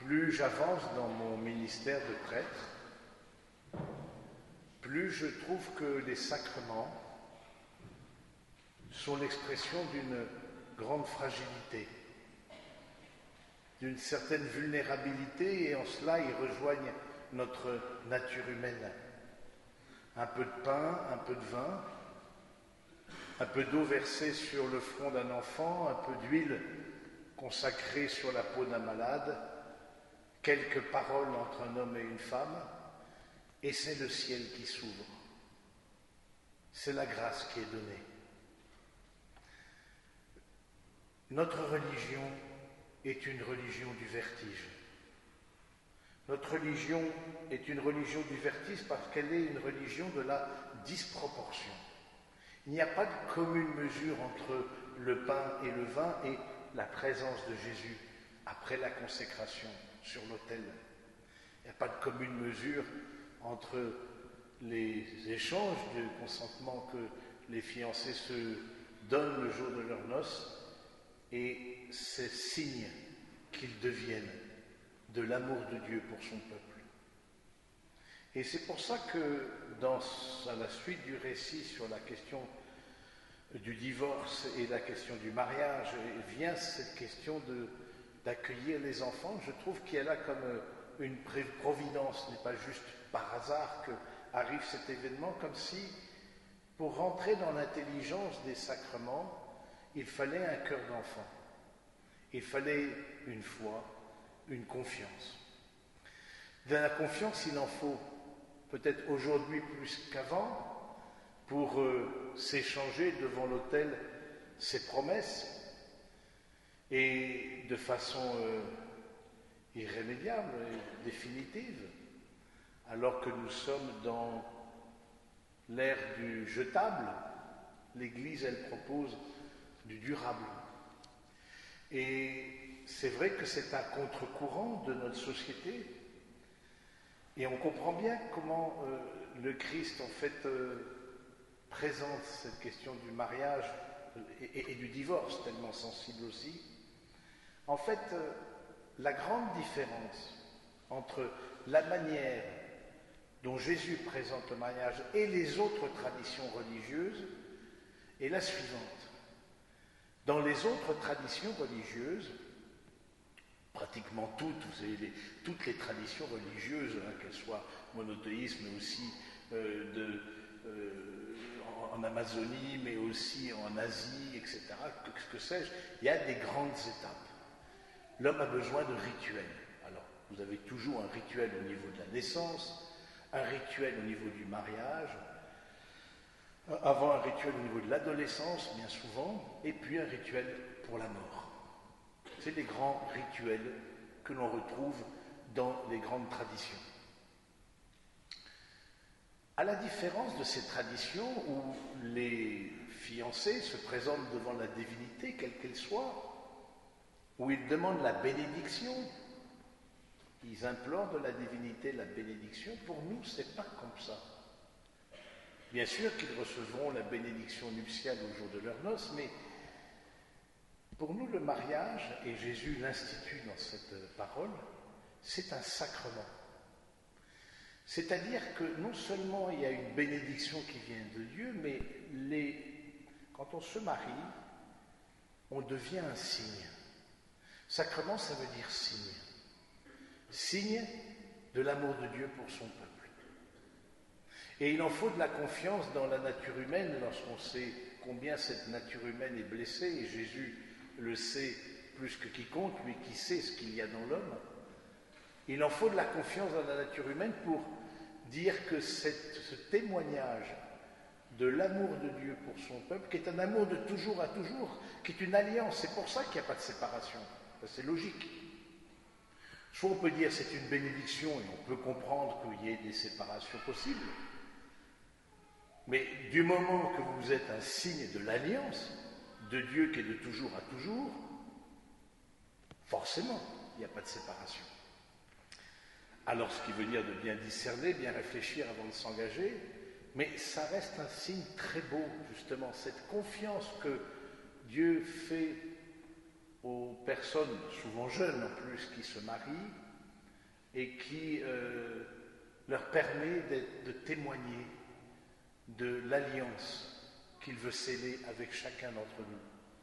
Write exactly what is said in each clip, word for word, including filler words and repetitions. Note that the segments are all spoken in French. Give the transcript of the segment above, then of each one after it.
plus j'avance dans mon ministère de prêtre, plus je trouve que les sacrements sont l'expression d'une grande fragilité, d'une certaine vulnérabilité, et en cela ils rejoignent notre nature humaine. Un peu de pain, un peu de vin, un peu d'eau versée sur le front d'un enfant, un peu d'huile consacrée sur la peau d'un malade, quelques paroles entre un homme et une femme, et c'est le ciel qui s'ouvre. C'est la grâce qui est donnée. Notre religion est une religion du vertige. Notre religion est une religion du vertige parce qu'elle est une religion de la disproportion. Il n'y a pas de commune mesure entre le pain et le vin et la présence de Jésus après la consécration sur l'autel. Il n'y a pas de commune mesure entre les échanges de consentement que les fiancés se donnent le jour de leurs noces et ces signes qu'ils deviennent de l'amour de Dieu pour son peuple. Et c'est pour ça que dans à la suite du récit sur la question du divorce et la question du mariage, vient cette question de, d'accueillir les enfants. Je trouve qu'il y a là comme une providence, ce n'est pas juste par hasard que arrive cet événement, comme si pour rentrer dans l'intelligence des sacrements, il fallait un cœur d'enfant, il fallait une foi, une confiance. De la confiance, il en faut peut-être aujourd'hui plus qu'avant pour euh, s'échanger devant l'autel ses promesses et de façon euh, irrémédiable et définitive, alors que nous sommes dans l'ère du jetable. L'Église, elle propose du durable. Et c'est vrai que c'est un contre-courant de notre société. Et on comprend bien comment euh, le Christ, en fait, euh, présente cette question du mariage et, et, et du divorce, tellement sensible aussi. En fait, euh, la grande différence entre la manière dont Jésus présente le mariage et les autres traditions religieuses est la suivante. Dans les autres traditions religieuses, pratiquement toutes, vous savez, les, toutes les traditions religieuses, hein, qu'elles soient monothéistes, mais aussi euh, de, euh, en, en Amazonie, mais aussi en Asie, et cetera, que, que sais-je, il y a des grandes étapes. L'homme a besoin de rituels. Alors, vous avez toujours un rituel au niveau de la naissance, un rituel au niveau du mariage, avant un rituel au niveau de l'adolescence, bien souvent, et puis un rituel pour la mort. C'est des grands rituels que l'on retrouve dans les grandes traditions. À la différence de ces traditions où les fiancés se présentent devant la divinité, quelle qu'elle soit, où ils demandent la bénédiction, ils implorent de la divinité la bénédiction, pour nous, c'est pas comme ça. Bien sûr qu'ils recevront la bénédiction nuptiale au jour de leurs noces, mais pour nous, le mariage, et Jésus l'institue dans cette parole, c'est un sacrement. C'est-à-dire que non seulement il y a une bénédiction qui vient de Dieu, mais les... quand on se marie, on devient un signe. Sacrement, ça veut dire signe. Signe de l'amour de Dieu pour son peuple. Et il en faut de la confiance dans la nature humaine lorsqu'on sait combien cette nature humaine est blessée, et Jésus le sait plus que quiconque, lui qui sait ce qu'il y a dans l'homme. Il en faut de la confiance dans la nature humaine pour dire que cette, ce témoignage de l'amour de Dieu pour son peuple, qui est un amour de toujours à toujours, qui est une alliance, c'est pour ça qu'il n'y a pas de séparation. C'est logique. Soit on peut dire c'est une bénédiction et on peut comprendre qu'il y ait des séparations possibles, mais du moment que vous êtes un signe de l'alliance de Dieu qui est de toujours à toujours, forcément, il n'y a pas de séparation. Alors, ce qui veut dire de bien discerner, bien réfléchir avant de s'engager, mais ça reste un signe très beau, justement, cette confiance que Dieu fait aux personnes, souvent jeunes en plus, qui se marient, et qui euh, leur permet de, de témoigner de l'alliance qu'il veut sceller avec chacun d'entre nous.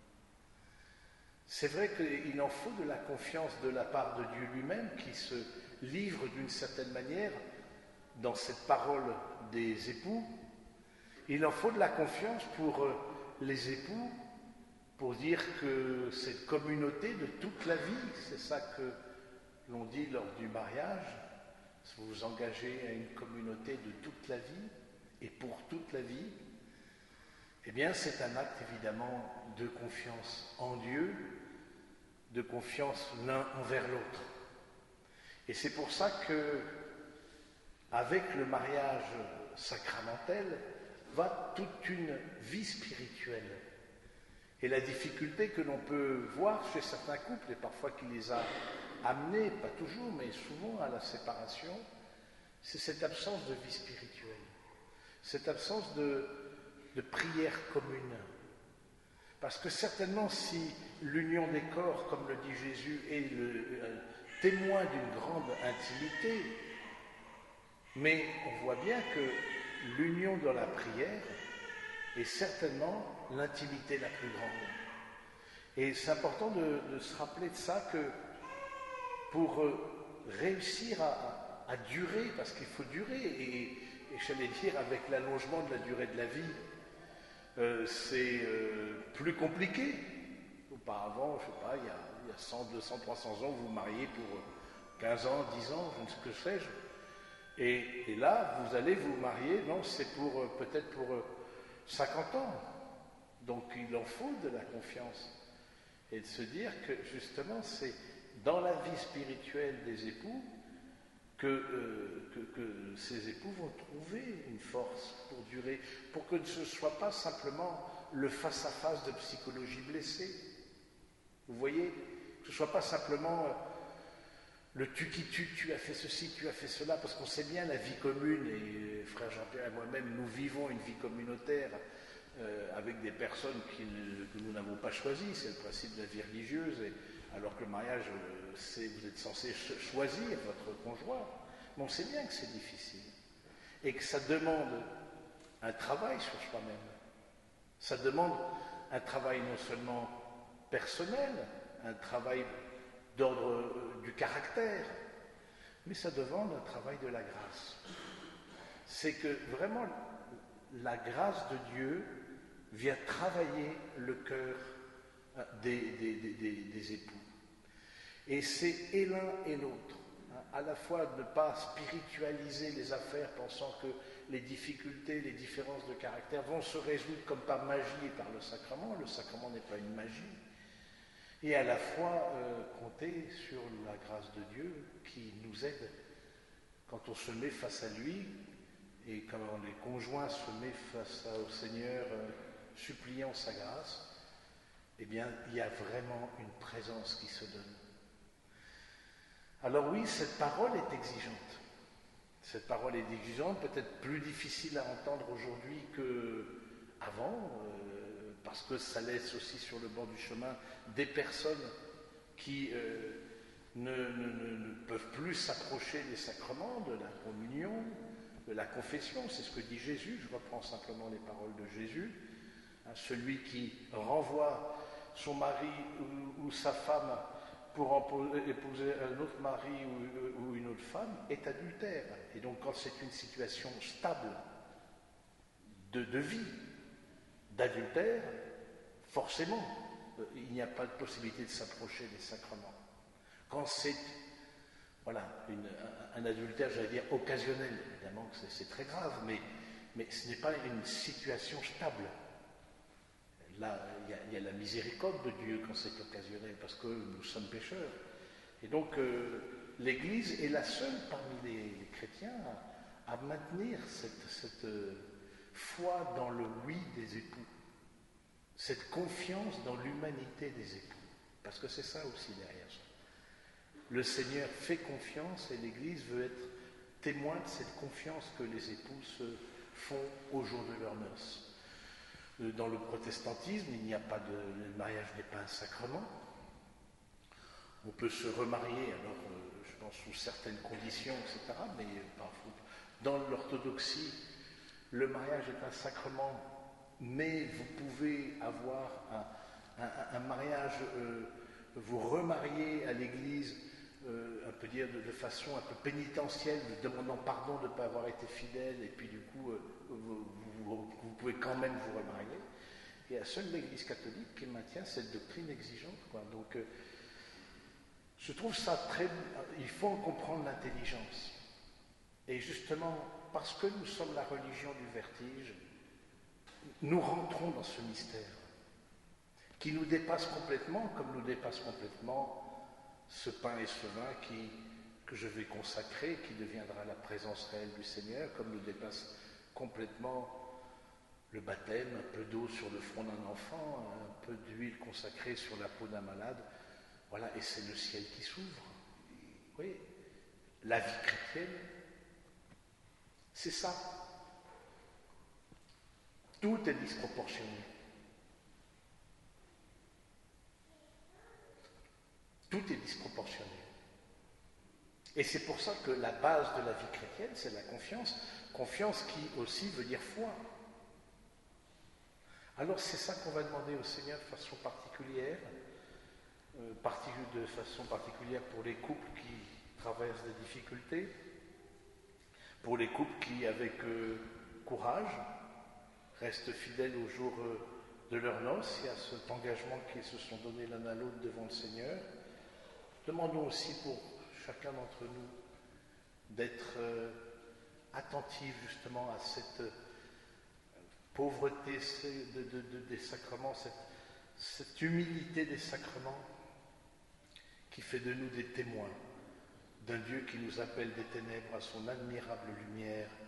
C'est vrai qu'il en faut de la confiance de la part de Dieu lui-même qui se livre d'une certaine manière dans cette parole des époux. Il en faut de la confiance pour les époux, pour dire que cette communauté de toute la vie, c'est ça que l'on dit lors du mariage, vous vous engagez à une communauté de toute la vie et pour toute la vie, eh bien c'est un acte évidemment de confiance en Dieu, de confiance l'un envers l'autre. Et c'est pour ça que, avec le mariage sacramentel, va toute une vie spirituelle. Et la difficulté que l'on peut voir chez certains couples, et parfois qui les a amenés, pas toujours, mais souvent à la séparation, c'est cette absence de vie spirituelle, cette absence de, de prière commune. Parce que certainement, si l'union des corps, comme le dit Jésus, est le euh, témoin d'une grande intimité, mais on voit bien que l'union dans la prière est certainement l'intimité la plus grande. Et c'est important de, de se rappeler de ça, que pour euh, réussir à, à durer, parce qu'il faut durer, et, et j'allais dire avec l'allongement de la durée de la vie, euh, c'est euh, plus compliqué. Auparavant, je ne sais pas, il y, a, il y a cent, deux cents, trois cents ans, vous vous mariez pour quinze ans, dix ans, je ne sais que sais-je. Et, et là, vous allez vous marier, non, c'est pour euh, peut-être pour euh, cinquante ans. Donc il en faut de la confiance. Et de se dire que justement, c'est dans la vie spirituelle des époux que, euh, que, que ces époux vont trouver une force pour durer, pour que ce ne soit pas simplement le face-à-face de psychologie blessée. Vous voyez, que ce ne soit pas simplement euh, le tu qui tu, tu as fait ceci, tu as fait cela, parce qu'on sait bien la vie commune, et frère Jean-Pierre et moi-même, nous vivons une vie communautaire euh, avec des personnes qui, que nous n'avons pas choisies, c'est le principe de la vie religieuse, et, alors que le mariage, euh, c'est, vous êtes censé choisir votre conjoint, mais on sait bien que c'est difficile, et que ça demande un travail sur soi-même, ça demande un travail non seulement personnel, un travail d'ordre euh, du caractère, mais ça demande un travail de la grâce. C'est que vraiment la grâce de Dieu vient travailler le cœur euh, des, des, des, des époux. Et c'est et l'un et l'autre. Hein, à la fois ne pas spiritualiser les affaires pensant que les difficultés, les différences de caractère vont se résoudre comme par magie et par le sacrement. Le sacrement n'est pas une magie. Et à la fois euh, compter sur la grâce de Dieu qui nous aide quand on se met face à lui et quand les conjoints se mettent face au Seigneur euh, suppliant sa grâce, eh bien il y a vraiment une présence qui se donne. Alors oui, cette parole est exigeante. Cette parole est exigeante, peut-être plus difficile à entendre aujourd'hui qu'avant, euh, parce que ça laisse aussi sur le bord du chemin des personnes qui euh, ne, ne, ne, ne peuvent plus s'approcher des sacrements, de la communion, de la confession. C'est ce que dit Jésus, je reprends simplement les paroles de Jésus. Hein, celui qui renvoie son mari ou, ou sa femme pour épouser un autre mari ou, ou une autre femme est adultère. Et donc quand c'est une situation stable de, de vie, d'adultère, forcément, euh, il n'y a pas de possibilité de s'approcher des sacrements. Quand c'est voilà, une, un, un adultère, j'allais dire occasionnel, évidemment que c'est, c'est très grave, mais, mais ce n'est pas une situation stable. Là, il y, y a la miséricorde de Dieu quand c'est occasionnel, parce que nous sommes pécheurs. Et donc, euh, l'Église est la seule parmi les, les chrétiens à, à maintenir cette, cette euh, foi dans le oui des époux, cette confiance dans l'humanité des époux, parce que c'est ça aussi derrière ça. Le Seigneur fait confiance et l'Église veut être témoin de cette confiance que les époux se font au jour de leurs noces. Dans le protestantisme, il n'y a pas de, le mariage n'est pas un sacrement. On peut se remarier, alors euh, je pense sous certaines conditions, et cetera, mais pas fou. Dans l'orthodoxie, le mariage est un sacrement, mais vous pouvez avoir un, un, un mariage, euh, vous remarier à l'Église, euh, on peut dire de, de façon un peu pénitentielle, demandant pardon de ne pas avoir été fidèle, et puis du coup, euh, vous, vous, vous pouvez quand même vous remarier. Il y a seule l'Église catholique qui maintient cette doctrine exigeante, quoi. Donc, euh, je trouve ça très... Il faut en comprendre l'intelligence. Et justement, parce que nous sommes la religion du vertige, nous rentrons dans ce mystère qui nous dépasse complètement, comme nous dépasse complètement ce pain et ce vin qui, que je vais consacrer, qui deviendra la présence réelle du Seigneur, comme nous dépasse complètement le baptême, un peu d'eau sur le front d'un enfant, un peu d'huile consacrée sur la peau d'un malade. Voilà, et c'est le ciel qui s'ouvre. Oui, la vie chrétienne, c'est ça. Tout est disproportionné. Tout est disproportionné. Et c'est pour ça que la base de la vie chrétienne, c'est la confiance. Confiance qui aussi veut dire foi. Alors c'est ça qu'on va demander au Seigneur de façon particulière, euh, de façon particulière pour les couples qui traversent des difficultés, pour les couples qui, avec euh, courage, restent fidèles au jour euh, de leur noces et à cet engagement qu'ils se sont donné l'un à l'autre devant le Seigneur. Demandons aussi pour chacun d'entre nous d'être euh, attentif justement à cette euh, pauvreté de, de, de, des sacrements, cette, cette humilité des sacrements qui fait de nous des témoins d'un Dieu qui nous appelle des ténèbres à son admirable lumière